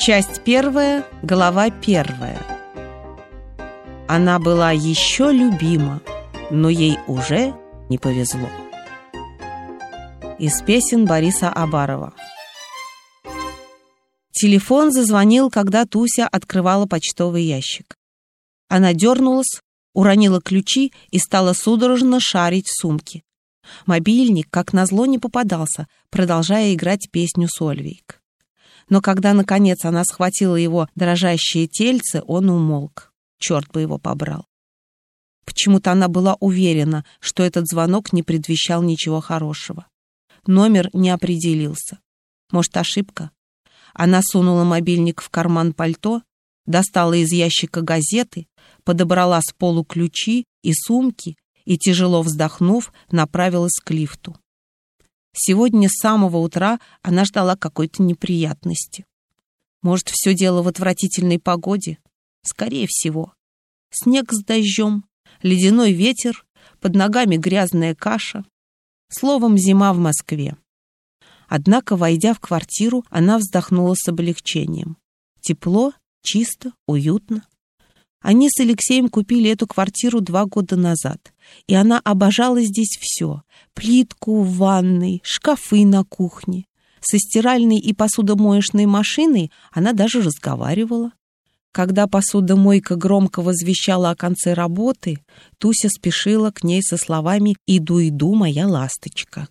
Часть 1, глава 1. Она была еще любима, но ей уже не повезло. Из песен Бориса Абарова. Телефон зазвонил, когда Туся открывала почтовый ящик. Она дернулась, уронила ключи и стала судорожно шарить в сумке. Мобильник, как назло, не попадался, продолжая играть песню «Сольвейк». Но когда, наконец, она схватила его дрожащее тельце, он умолк. Черт бы его побрал. Почему-то она была уверена, что этот звонок не предвещал ничего хорошего. Номер не определился. Может, ошибка? Она сунула мобильник в карман пальто, достала из ящика газеты, подобрала с полу ключи и сумки и, тяжело вздохнув, направилась к лифту. Сегодня с самого утра она ждала какой-то неприятности. Может, все дело в отвратительной погоде? Скорее всего. Снег с дождем, ледяной ветер, под ногами грязная каша. Словом, зима в Москве. Однако, войдя в квартиру, она вздохнула с облегчением. Тепло, чисто, уютно. Они с Алексеем купили эту квартиру 2 года назад, и она обожала здесь все. Плитку в ванной, шкафы на кухне. Со стиральной и посудомоечной машиной она даже разговаривала. Когда посудомойка громко возвещала о конце работы, Туся спешила к ней со словами «Иду, иду, моя ласточка».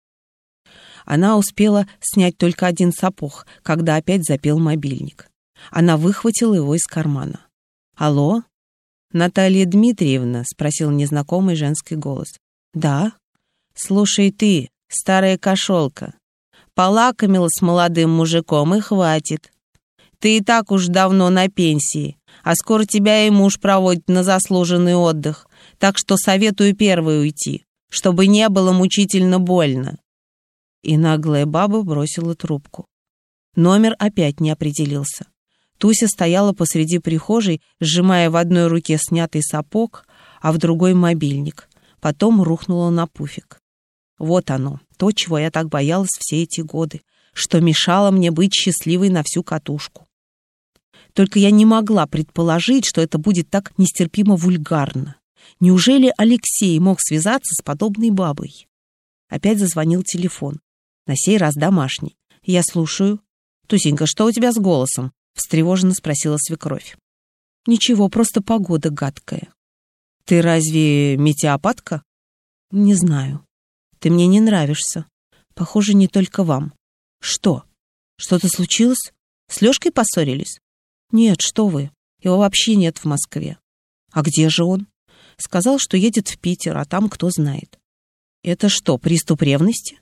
Она успела снять только один сапог, когда опять запел мобильник. Она выхватила его из кармана. «Алло? Наталья Дмитриевна?» — спросил незнакомый женский голос. «Да». «Слушай ты, старая кошелка, полакомила с молодым мужиком и хватит. Ты и так уж давно на пенсии, а скоро тебя и муж проводит на заслуженный отдых, так что советую первой уйти, чтобы не было мучительно больно». И наглая баба бросила трубку. Номер опять не определился. Туся стояла посреди прихожей, сжимая в одной руке снятый сапог, а в другой мобильник. Потом рухнула на пуфик. Вот оно, то, чего я так боялась все эти годы, что мешало мне быть счастливой на всю катушку. Только я не могла предположить, что это будет так нестерпимо вульгарно. Неужели Алексей мог связаться с подобной бабой? Опять зазвонил телефон. На сей раз домашний. Я слушаю. «Тусенька, что у тебя с голосом?» — встревоженно спросила свекровь. «Ничего, просто погода гадкая». «Ты разве метеопатка?» «Не знаю. Ты мне не нравишься. Похоже, не только вам». «Что? Что-то случилось? С Лёшкой поссорились?» «Нет, что вы. Его вообще нет в Москве». «А где же он?» «Сказал, что едет в Питер, а там кто знает». «Это что, приступ ревности?»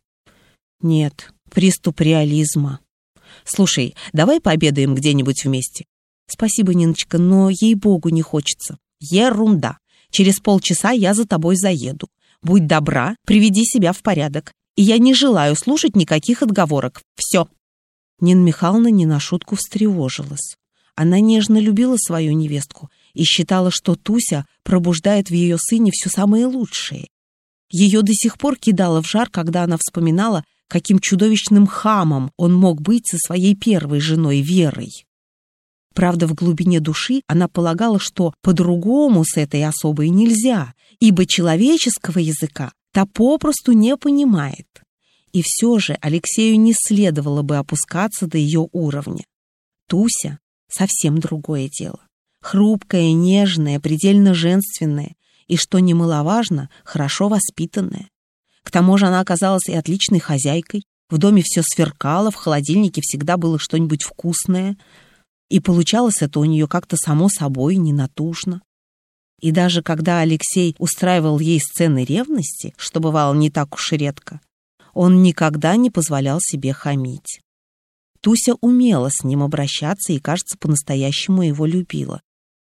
«Нет, приступ реализма». «Слушай, давай пообедаем где-нибудь вместе». «Спасибо, Ниночка, но ей-богу не хочется». «Ерунда. Через полчаса я за тобой заеду. Будь добра, приведи себя в порядок. И я не желаю слушать никаких отговорок. Все». Нина Михайловна не на шутку встревожилась. Она нежно любила свою невестку и считала, что Туся пробуждает в ее сыне все самое лучшее. Ее до сих пор кидало в жар, когда она вспоминала, каким чудовищным хамом он мог быть со своей первой женой Верой. Правда, в глубине души она полагала, что по-другому с этой особой нельзя, ибо человеческого языка та попросту не понимает. И все же Алексею не следовало бы опускаться до ее уровня. Туся — совсем другое дело. Хрупкая, нежная, предельно женственная и, что немаловажно, хорошо воспитанная. К тому же она оказалась и отличной хозяйкой. В доме все сверкало, в холодильнике всегда было что-нибудь вкусное. И получалось это у нее как-то само собой, ненатужно. И даже когда Алексей устраивал ей сцены ревности, что бывало не так уж и редко, он никогда не позволял себе хамить. Туся умела с ним обращаться и, кажется, по-настоящему его любила.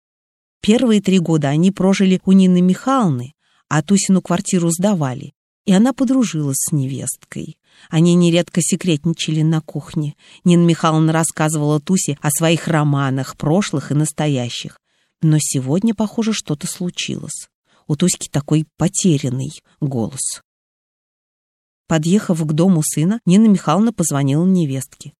Первые 3 года они прожили у Нины Михайловны, а Тусину квартиру сдавали. И она подружилась с невесткой. Они нередко секретничали на кухне. Нина Михайловна рассказывала Тусе о своих романах, прошлых и настоящих. Но сегодня, похоже, что-то случилось. У Туськи такой потерянный голос. Подъехав к дому сына, Нина Михайловна позвонила невестке.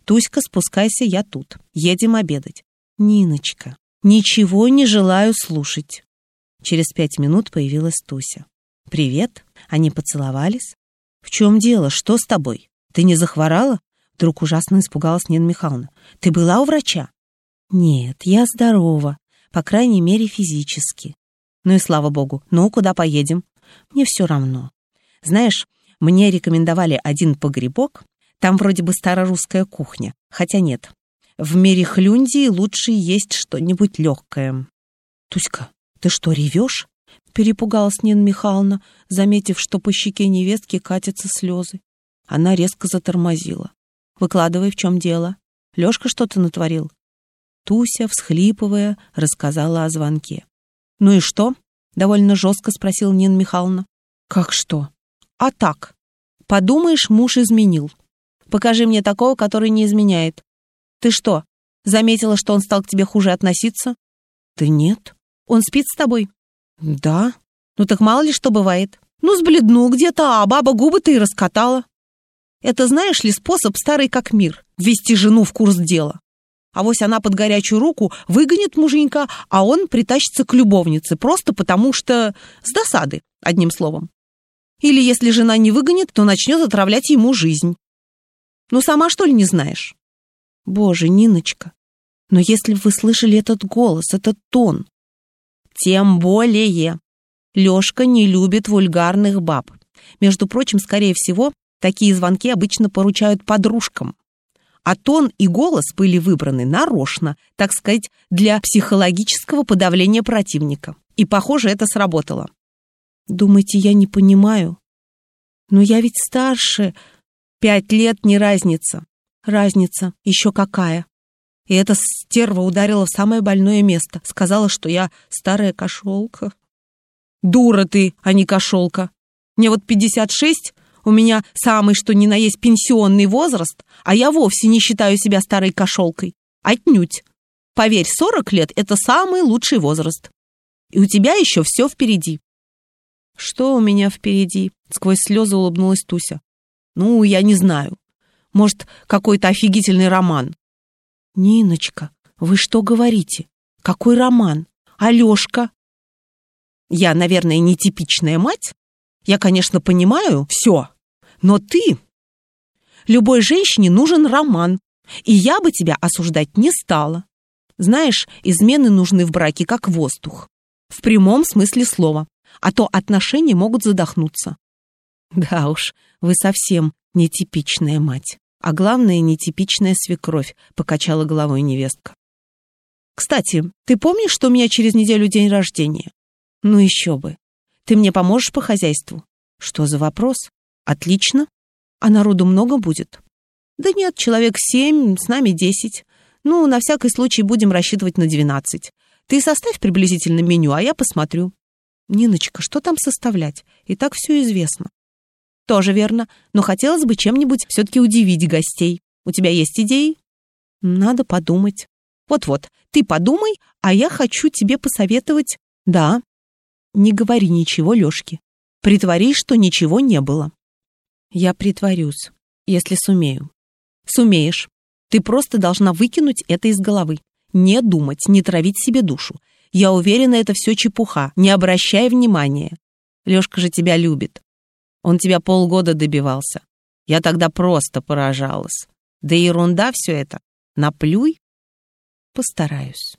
Туська, спускайся, я тут. Едем обедать. Ниночка, ничего не желаю слушать. Через 5 минут появилась Туся. Привет. Они поцеловались. В чем дело? Что с тобой? Ты не захворала? Вдруг ужасно испугалась Нина Михайловна. Ты была у врача? Нет, я здорова. По крайней мере, физически. Ну и слава богу. Ну, куда поедем? Мне все равно. Знаешь, мне рекомендовали один погребок. Там вроде бы старорусская кухня. Хотя нет. В Мерехлюндии лучше есть что-нибудь легкое. Туська, ты что, ревешь? Перепугалась Нина Михайловна, заметив, что по щеке невестки катятся слезы. Она резко затормозила. Выкладывай, в чем дело. Лёшка что-то натворил. Туся, всхлипывая, рассказала о звонке. Ну и что? Довольно жестко спросила Нина Михайловна. Как что? А так. Подумаешь, муж изменил. Покажи мне такого, который не изменяет. Ты что, заметила, что он стал к тебе хуже относиться? Да нет. Он спит с тобой? Да. Ну так мало ли что бывает. Ну, сбледнул где-то, а баба губы-то и раскатала. Это, знаешь ли, способ старый как мир — ввести жену в курс дела. Авось она под горячую руку выгонит муженька, а он притащится к любовнице, просто потому что с досады, одним словом. Или если жена не выгонит, то начнет отравлять ему жизнь. Ну, сама что ли не знаешь? Боже, Ниночка, но если бы вы слышали этот голос, этот тон... Тем более. Лёшка не любит вульгарных баб. Между прочим, скорее всего, такие звонки обычно поручают подружкам. А тон и голос были выбраны нарочно, так сказать, для психологического подавления противника. И, похоже, это сработало. Думаете, я не понимаю? Но я ведь старше. 5 лет не разница. Разница еще какая. И эта стерва ударила в самое больное место. Сказала, что я старая кошелка. Дура ты, а не кошелка. Мне вот 56, у меня самый что ни на есть пенсионный возраст, а я вовсе не считаю себя старой кошелкой. Отнюдь. Поверь, 40 лет — это самый лучший возраст. И у тебя еще все впереди. Что у меня впереди? Сквозь слезы улыбнулась Туся. Ну, я не знаю. Может, какой-то офигительный роман. Ниночка, вы что говорите? Какой роман? Алёшка? Я, наверное, нетипичная мать. Я, конечно, понимаю все. Но ты... Любой женщине нужен роман. И я бы тебя осуждать не стала. Знаешь, измены нужны в браке как воздух. В прямом смысле слова. А то отношения могут задохнуться. Да уж, вы совсем нетипичная мать. А главное, нетипичная свекровь, покачала головой невестка. Кстати, ты помнишь, что у меня через неделю день рождения? Ну еще бы. Ты мне поможешь по хозяйству? Что за вопрос? Отлично. А народу много будет? Да нет, человек 7, с нами 10. Ну, на всякий случай будем рассчитывать на 12. Ты составь приблизительно меню, а я посмотрю. Ниночка, что там составлять? И так все известно. Тоже верно, но хотелось бы чем-нибудь все-таки удивить гостей. У тебя есть идеи? Надо подумать. Вот-вот, ты подумай, а я хочу тебе посоветовать... Да, не говори ничего Лёшке. Притворись, что ничего не было. Я притворюсь, если сумею. Сумеешь. Ты просто должна выкинуть это из головы. Не думать, не травить себе душу. Я уверена, это все чепуха. Не обращай внимания. Лёшка же тебя любит. Он тебя полгода добивался. Я тогда просто поражалась. Да ерунда все это. Наплюй. Постараюсь.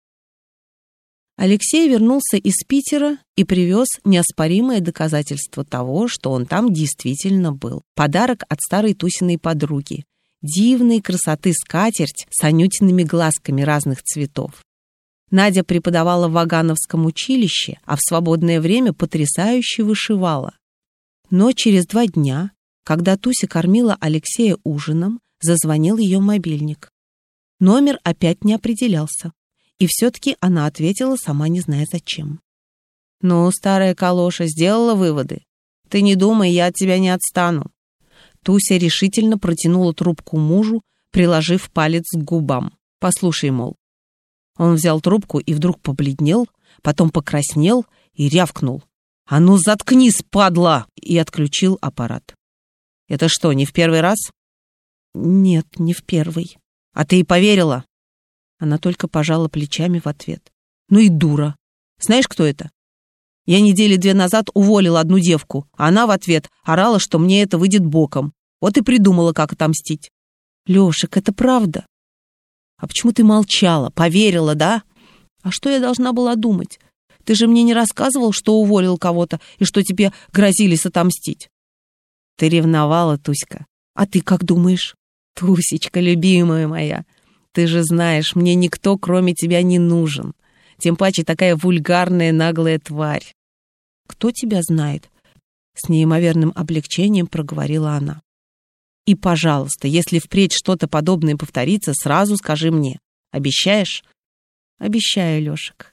Алексей вернулся из Питера и привез неоспоримое доказательство того, что он там действительно был. Подарок от старой Тусиной подруги. Дивной красоты скатерть с анютиными глазками разных цветов. Надя преподавала в Вагановском училище, а в свободное время потрясающе вышивала. Но через 2 дня, когда Туся кормила Алексея ужином, зазвонил ее мобильник. Номер опять не определялся. И все-таки она ответила, сама не зная зачем. «Ну, старая калоша, сделала выводы? Ты не думай, я от тебя не отстану». Туся решительно протянула трубку мужу, приложив палец к губам. «Послушай, мол». Он взял трубку и вдруг побледнел, потом покраснел и рявкнул. «А ну заткнись, падла!» и отключил аппарат. «Это что, не в первый раз?» Нет, не в первый. А ты и поверила? Она только пожала плечами в ответ. Ну и дура. Знаешь, кто это? Я 2 недели назад уволила одну девку, а она в ответ орала, что мне это выйдет боком. Вот и придумала, как отомстить. Лешек, это правда? А почему ты молчала? Поверила, да? А что я должна была думать? Ты же мне не рассказывал, что уволил кого-то и что тебе грозились отомстить. Ты ревновала, Туська. А ты как думаешь? Тусечка, любимая моя, ты же знаешь, мне никто, кроме тебя, не нужен. Тем паче такая вульгарная, наглая тварь. Кто тебя знает? С неимоверным облегчением проговорила она. И, пожалуйста, если впредь что-то подобное повторится, сразу скажи мне. Обещаешь? Обещаю, Лешек.